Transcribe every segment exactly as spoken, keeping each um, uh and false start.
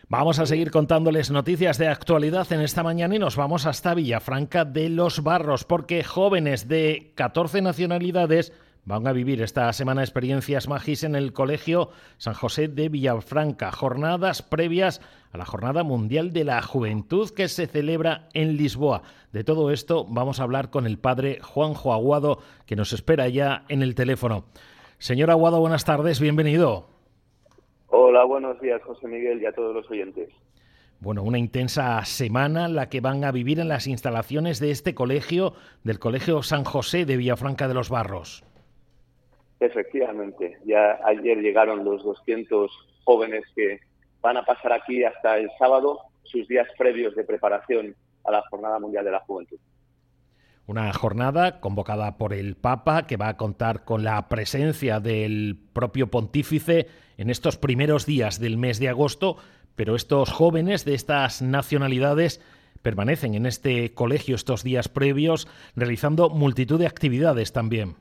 Vamos a seguir contándoles noticias de actualidad en esta mañana y nos vamos hasta Villafranca de los Barros, porque jóvenes de catorce nacionalidades van a vivir esta semana experiencias magis en el Colegio San José de Villafranca, jornadas previas a la Jornada Mundial de la Juventud que se celebra en Lisboa. De todo esto vamos a hablar con el padre Juanjo Aguado, que nos espera ya en el teléfono. Señor Aguado, buenas tardes, bienvenido. Hola, buenos días, José Miguel, y a todos los oyentes. Bueno, una intensa semana la que van a vivir en las instalaciones de este colegio, del Colegio San José de Villafranca de los Barros. Efectivamente, ya ayer llegaron los doscientos jóvenes que van a pasar aquí hasta el sábado sus días previos de preparación a la Jornada Mundial de la Juventud. Una jornada convocada por el Papa que va a contar con la presencia del propio pontífice en estos primeros días del mes de agosto, pero estos jóvenes de estas nacionalidades permanecen en este colegio estos días previos realizando multitud de actividades también.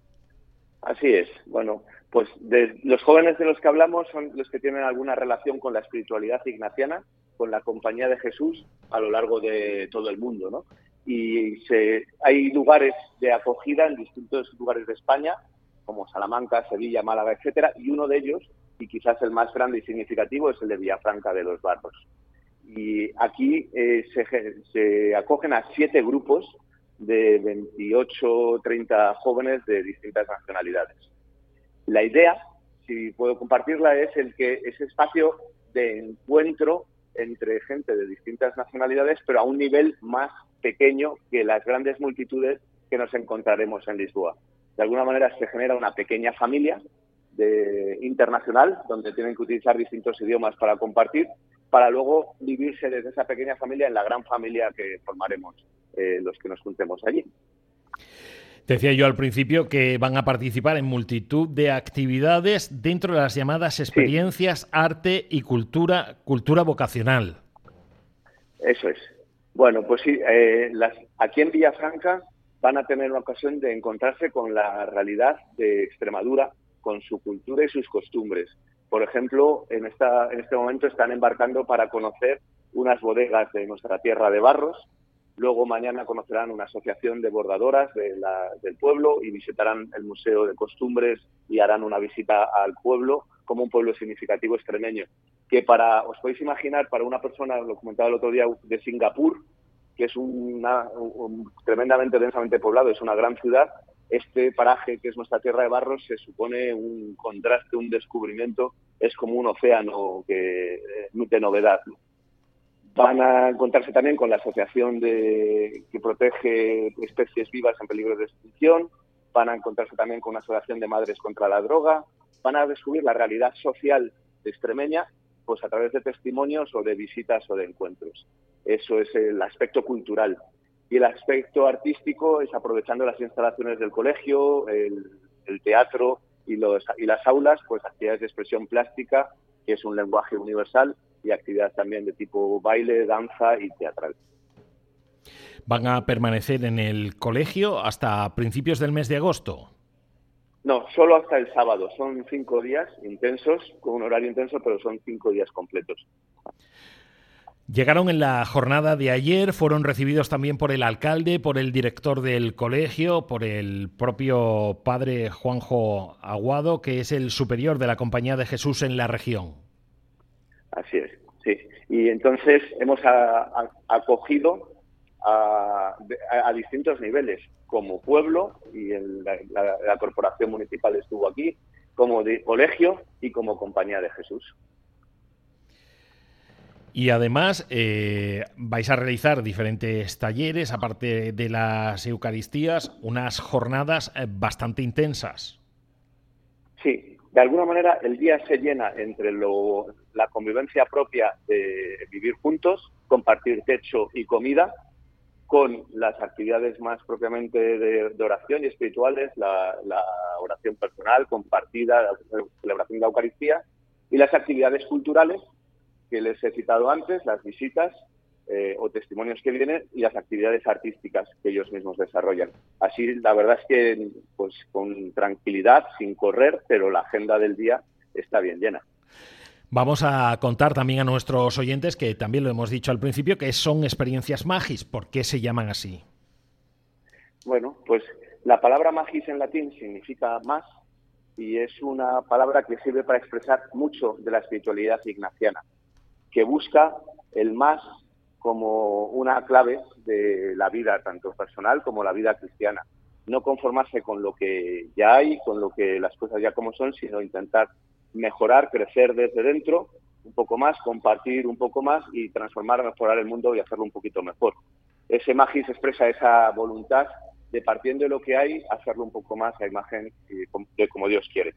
Así es. Bueno, pues de los jóvenes de los que hablamos son los que tienen alguna relación con la espiritualidad ignaciana, con la Compañía de Jesús a lo largo de todo el mundo, ¿no? Y se, hay lugares de acogida en distintos lugares de España, como Salamanca, Sevilla, Málaga, etcétera, y uno de ellos, y quizás el más grande y significativo, es el de Villafranca de los Barros. Y aquí eh, se, se acogen a siete grupos de veintiocho, treinta jóvenes de distintas nacionalidades. La idea, si puedo compartirla, es el que ese espacio de encuentro entre gente de distintas nacionalidades, pero a un nivel más pequeño que las grandes multitudes que nos encontraremos en Lisboa. De alguna manera se genera una pequeña familia de, internacional, donde tienen que utilizar distintos idiomas para compartir, para luego vivirse desde esa pequeña familia en la gran familia que formaremos eh, los que nos juntemos allí. Decía yo al principio que van a participar en multitud de actividades dentro de las llamadas experiencias, sí. Arte y cultura, cultura vocacional. Eso es. Bueno, pues sí, eh, las, aquí en Villafranca van a tener la ocasión de encontrarse con la realidad de Extremadura, con su cultura y sus costumbres. Por ejemplo, en, esta, en este momento están embarcando para conocer unas bodegas de nuestra tierra de Barros. Luego mañana conocerán una asociación de bordadoras de la, del pueblo y visitarán el Museo de Costumbres y harán una visita al pueblo como un pueblo significativo extremeño. Que para, os podéis imaginar, para una persona, lo comentaba el otro día, de Singapur, que es una, un, tremendamente densamente poblado, es una gran ciudad, este paraje, que es nuestra tierra de Barros, se supone un contraste, un descubrimiento, es como un océano que, de novedad. Van a encontrarse también con la asociación de, que protege especies vivas en peligro de extinción, van a encontrarse también con una asociación de madres contra la droga, van a descubrir la realidad social de extremeña pues a través de testimonios o de visitas o de encuentros. Eso es el aspecto cultural. Y el aspecto artístico es aprovechando las instalaciones del colegio, el, el teatro y, los, y las aulas, pues actividades de expresión plástica, que es un lenguaje universal, y actividades también de tipo baile, danza y teatral. ¿Van a permanecer en el colegio hasta principios del mes de agosto? No, solo hasta el sábado. Son cinco días intensos, con un horario intenso, pero son cinco días completos. Llegaron en la jornada de ayer, fueron recibidos también por el alcalde, por el director del colegio, por el propio padre Juanjo Aguado, que es el superior de la Compañía de Jesús en la región. Así es, sí. Y entonces hemos a, a, acogido a, a, a distintos niveles, como pueblo, y el, la, la, la corporación municipal estuvo aquí, como de colegio y como Compañía de Jesús. Y además eh, vais a realizar diferentes talleres, aparte de las Eucaristías, unas jornadas bastante intensas. Sí. De alguna manera, el día se llena entre lo, la convivencia propia de vivir juntos, compartir techo y comida, con las actividades más propiamente de, de oración y espirituales, la, la oración personal, compartida, la celebración de la Eucaristía, y las actividades culturales, que les he citado antes, las visitas eh, o testimonios que vienen, y las actividades artísticas que ellos mismos desarrollan. Así, la verdad es que pues con tranquilidad, sin correr, pero la agenda del día está bien llena. Vamos a contar también a nuestros oyentes, que también lo hemos dicho al principio, que son experiencias magis. ¿Por qué se llaman así? Bueno, pues la palabra magis en latín significa más y es una palabra que sirve para expresar mucho de la espiritualidad ignaciana, que busca el más como una clave de la vida, tanto personal como la vida cristiana. No conformarse con lo que ya hay, con lo que las cosas ya como son, sino intentar mejorar, crecer desde dentro un poco más, compartir un poco más y transformar, mejorar el mundo y hacerlo un poquito mejor. Ese magis expresa esa voluntad de, partiendo de lo que hay, hacerlo un poco más a imagen de como Dios quiere.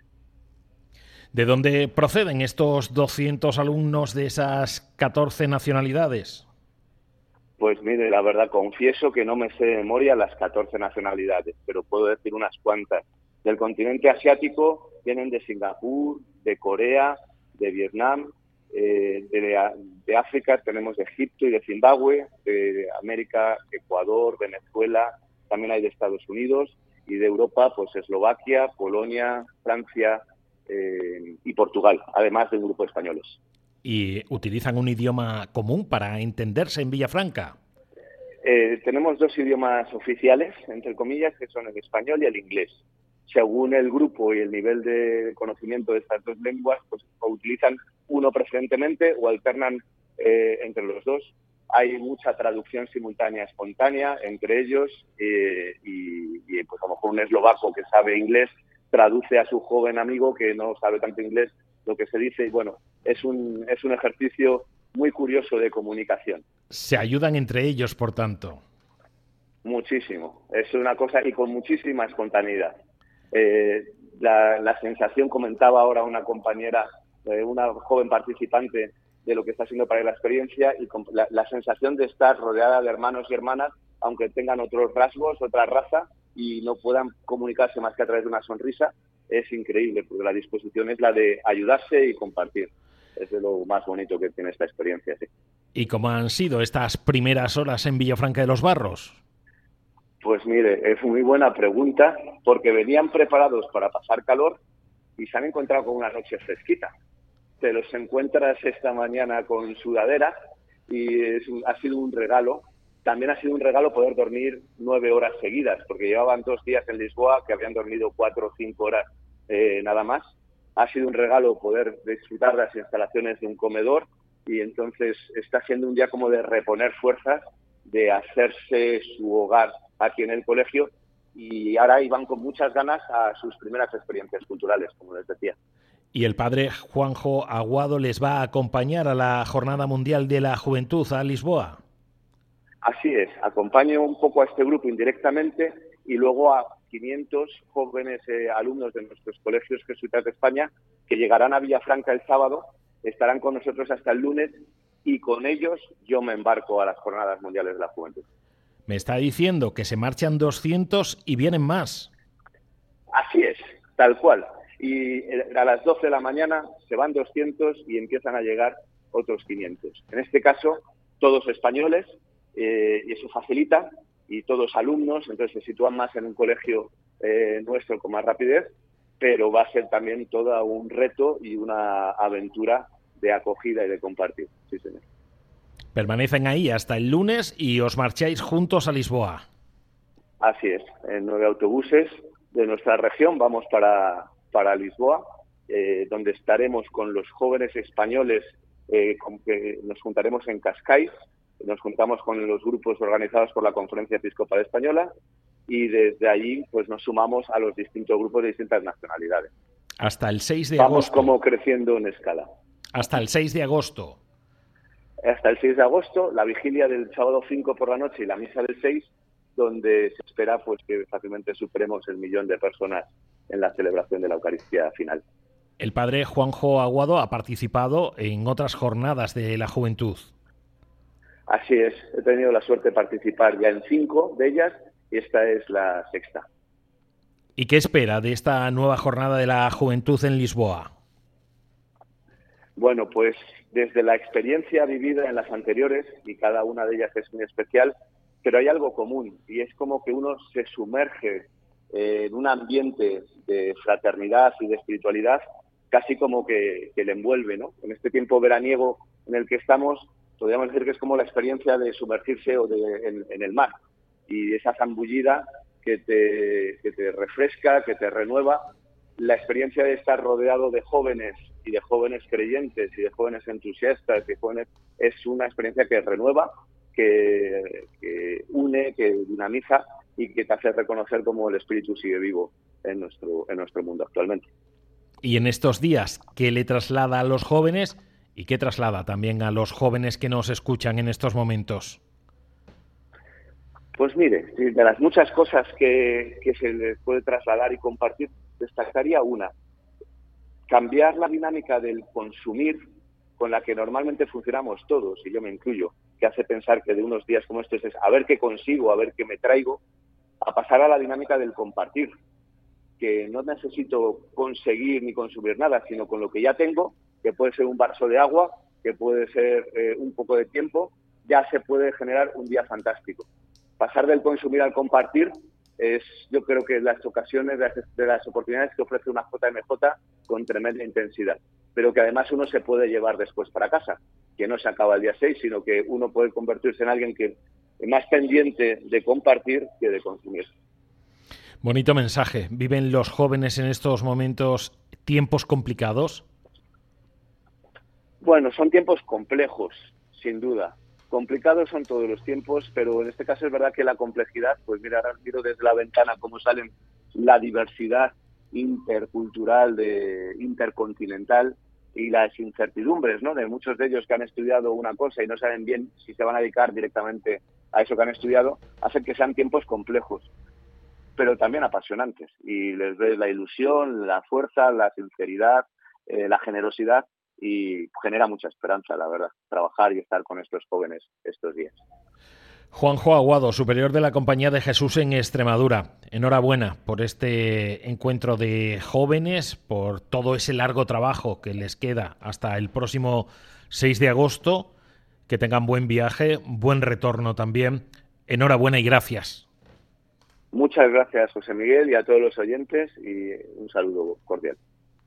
¿De dónde proceden estos doscientos alumnos de esas catorce nacionalidades? Pues mire, la verdad, confieso que no me sé de memoria las catorce nacionalidades, pero puedo decir unas cuantas. Del continente asiático vienen de Singapur, de Corea, de Vietnam, eh, de, de África tenemos de Egipto y de Zimbabue, de América, Ecuador, Venezuela, también hay de Estados Unidos, y de Europa, pues Eslovaquia, Polonia, Francia eh, y Portugal, además de un grupo de españoles. ¿Y utilizan un idioma común para entenderse en Villafranca? Eh, tenemos dos idiomas oficiales, entre comillas, que son el español y el inglés. Según el grupo y el nivel de conocimiento de estas dos lenguas, pues o utilizan uno preferentemente o alternan eh, entre los dos. Hay mucha traducción simultánea espontánea entre ellos eh, y, y pues a lo mejor un eslovaco que sabe inglés traduce a su joven amigo que no sabe tanto inglés lo que se dice y bueno, es un, es un ejercicio muy curioso de comunicación. Se ayudan entre ellos, por tanto. Muchísimo. Es una cosa y con muchísima espontaneidad. Eh, la, la sensación, comentaba ahora una compañera, eh, una joven participante de lo que está siendo para la experiencia y con la, la sensación de estar rodeada de hermanos y hermanas, aunque tengan otros rasgos, otra raza y no puedan comunicarse más que a través de una sonrisa, es increíble, porque la disposición es la de ayudarse y compartir. Es de lo más bonito que tiene esta experiencia. Sí. ¿Y cómo han sido estas primeras horas en Villafranca de los Barros? Pues mire, es muy buena pregunta, porque venían preparados para pasar calor y se han encontrado con una noche fresquita. Te los encuentras esta mañana con sudadera y es un, ha sido un regalo. También ha sido un regalo poder dormir nueve horas seguidas, porque llevaban dos días en Lisboa que habían dormido cuatro o cinco horas eh, nada más. Ha sido un regalo poder disfrutar de las instalaciones de un comedor y entonces está siendo un día como de reponer fuerzas, de hacerse su hogar aquí en el colegio y ahora iban con muchas ganas a sus primeras experiencias culturales, como les decía. Y el padre Juanjo Aguado les va a acompañar a la Jornada Mundial de la Juventud a Lisboa. Así es, acompaño un poco a este grupo indirectamente y luego a quinientos jóvenes eh, alumnos de nuestros colegios jesuitas de España que llegarán a Villafranca el sábado, estarán con nosotros hasta el lunes y con ellos yo me embarco a las Jornadas Mundiales de la Juventud. Me está diciendo que se marchan doscientos y vienen más. Así es, tal cual. Y a las doce de la mañana se van doscientos y empiezan a llegar otros quinientos. En este caso, todos españoles, eh, y eso facilita, y todos alumnos, entonces se sitúan más en un colegio eh, nuestro con más rapidez, pero va a ser también todo un reto y una aventura de acogida y de compartir. Sí, señor. Permanecen ahí hasta el lunes y os marcháis juntos a Lisboa. Así es, en nueve autobuses de nuestra región vamos para, para Lisboa, eh, donde estaremos con los jóvenes españoles, eh, con que nos juntaremos en Cascais, nos juntamos con los grupos organizados por la Conferencia Episcopal Española y desde allí pues nos sumamos a los distintos grupos de distintas nacionalidades. Hasta el seis de vamos agosto. Vamos como creciendo en escala. Hasta el seis de agosto. Hasta el seis de agosto, la vigilia del sábado cinco por la noche y la misa del seis, donde se espera pues que fácilmente superemos el millón de personas en la celebración de la Eucaristía final. El padre Juanjo Aguado ha participado en otras jornadas de la juventud. Así es, he tenido la suerte de participar ya en cinco de ellas y esta es la sexta. ¿Y qué espera de esta nueva jornada de la juventud en Lisboa? Bueno, pues desde la experiencia vivida en las anteriores, y cada una de ellas es muy especial, pero hay algo común y es como que uno se sumerge eh, en un ambiente de fraternidad y de espiritualidad casi como que, que le envuelve, ¿no? En este tiempo veraniego en el que estamos, podríamos decir que es como la experiencia de sumergirse o de, en, en el mar, y esa zambullida que te, que te refresca, que te renueva. La experiencia de estar rodeado de jóvenes y de jóvenes creyentes y de jóvenes entusiastas, de jóvenes, es una experiencia que renueva, que, que une, que dinamiza y que te hace reconocer cómo el espíritu sigue vivo en nuestro, en nuestro mundo actualmente. Y en estos días, ¿qué le traslada a los jóvenes y qué traslada también a los jóvenes que nos escuchan en estos momentos? Pues mire, de las muchas cosas que, que se les puede trasladar y compartir, destacaría una: cambiar la dinámica del consumir con la que normalmente funcionamos todos, y yo me incluyo, que hace pensar que de unos días como estos es a ver qué consigo, a ver qué me traigo, a pasar a la dinámica del compartir, que no necesito conseguir ni consumir nada, sino con lo que ya tengo, que puede ser un vaso de agua, que puede ser eh, un poco de tiempo, ya se puede generar un día fantástico. Pasar del consumir al compartir es, yo creo que las ocasiones, de las oportunidades que ofrece una J M J con tremenda intensidad, pero que además uno se puede llevar después para casa, que no se acaba el día seis, sino que uno puede convertirse en alguien que es más pendiente de compartir que de consumir. Bonito mensaje. ¿Viven los jóvenes en estos momentos tiempos complicados? Bueno, son tiempos complejos, sin duda. Complicados son todos los tiempos, pero en este caso es verdad que la complejidad, pues mira, ahora miro desde la ventana cómo salen la diversidad intercultural, de, intercontinental, y las incertidumbres, ¿no?, de muchos de ellos que han estudiado una cosa y no saben bien si se van a dedicar directamente a eso que han estudiado, hacen que sean tiempos complejos, pero también apasionantes, y les ves la ilusión, la fuerza, la sinceridad, eh, la generosidad, y genera mucha esperanza, la verdad, trabajar y estar con estos jóvenes estos días. Juanjo Aguado, superior de la Compañía de Jesús en Extremadura. Enhorabuena por este encuentro de jóvenes, por todo ese largo trabajo que les queda hasta el próximo seis de agosto. Que tengan buen viaje, buen retorno también. Enhorabuena y gracias. Muchas gracias, José Miguel, y a todos los oyentes, y un saludo cordial.